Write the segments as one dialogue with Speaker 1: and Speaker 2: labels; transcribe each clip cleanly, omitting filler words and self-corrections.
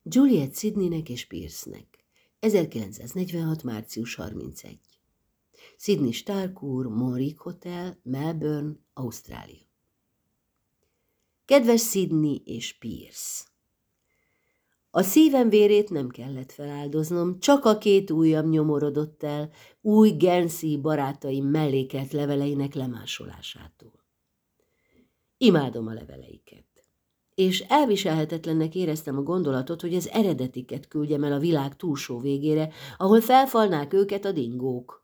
Speaker 1: Juliet Sidneynek és Pierce-nek. 1946. március 31. Sydney Stark úr, Monrick Hotel, Melbourne, Ausztrália. Kedves Sydney és Pierce! A szívem vérét nem kellett feláldoznom, csak a 2 ujjam nyomorodott el új Guernsey barátaim mellékelt leveleinek lemásolásától. Imádom a leveleiket, és elviselhetetlennek éreztem a gondolatot, hogy az eredetiket küldjem el a világ túlsó végére, ahol felfalnák őket a dingók.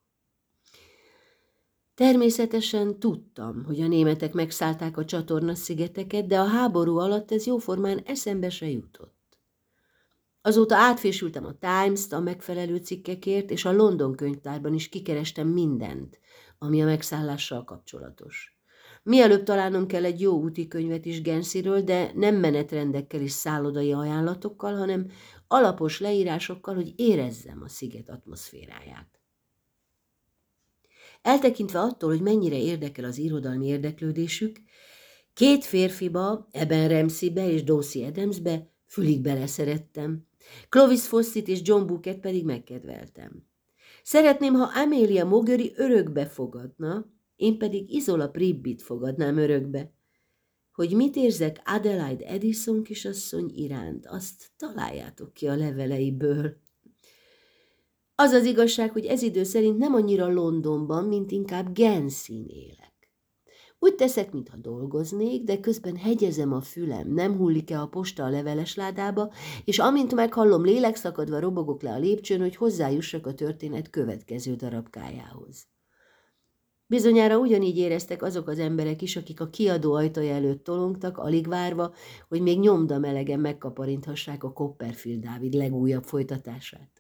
Speaker 1: Természetesen tudtam, hogy a németek megszállták a csatorna-szigeteket, de a háború alatt ez jóformán eszembe se jutott. Azóta átfésültem a Times-t a megfelelő cikkekért, és a London könyvtárban is kikerestem mindent, ami a megszállással kapcsolatos. Mielőbb találnom kell egy jó úti könyvet is Guernseyről, de nem menetrendekkel és szállodai ajánlatokkal, hanem alapos leírásokkal, hogy érezzem a sziget atmoszféráját. Eltekintve attól, hogy mennyire érdekel az irodalmi érdeklődésük, 2 férfiba, Eben Ramseybe és Dorsey Adamsbe fülig beleszerettem. Clovis Fawcett és John Booket pedig megkedveltem. Szeretném, ha Amelia Mowbray örökbe fogadna, én pedig Isola Pribbit fogadnám örökbe. Hogy mit érzek Adelaide Addison kisasszony iránt, azt találjátok ki a leveleiből. Az az igazság, hogy ez idő szerint nem annyira Londonban, mint inkább Guernsey-n élek. Úgy teszek, mintha dolgoznék, de közben hegyezem a fülem, nem hullik-e a posta a levelesládába, és amint meghallom, lélekszakadva robogok le a lépcsőn, hogy hozzájussak a történet következő darabkájához. Bizonyára ugyanígy éreztek azok az emberek is, akik a kiadó ajtaja előtt tolongtak, alig várva, hogy még nyomda melegen megkaparinthassák a Copperfield Dávid legújabb folytatását.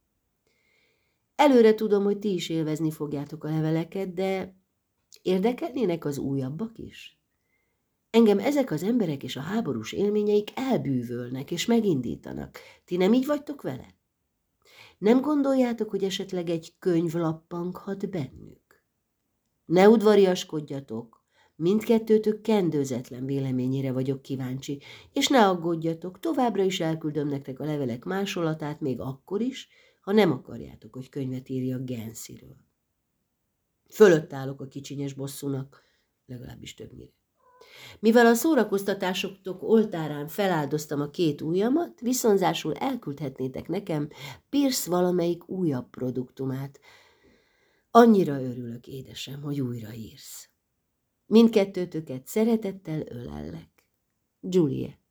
Speaker 1: Előre tudom, hogy ti is élvezni fogjátok a leveleket, de érdekelnének az újabbak is? Engem ezek az emberek és a háborús élményeik elbűvölnek és megindítanak. Ti nem így vagytok vele? Nem gondoljátok, hogy esetleg egy könyv lappanghat bennük? Ne udvariaskodjatok, mindkettőtök kendőzetlen véleményére vagyok kíváncsi, és ne aggódjatok, továbbra is elküldöm nektek a levelek másolatát, még akkor is, ha nem akarjátok, hogy könyvet írjak Guernseyről. Fölött állok a kicsinyes bosszúnak, legalábbis többnyire. Mivel a szórakoztatásoktok oltárán feláldoztam a 2 ujjamat, viszonzásul elküldhetnétek nekem Pierce valamelyik újabb produktumát. Annyira örülök, édesem, hogy újra írsz. Mindkettőtöket szeretettel ölellek. Juliet.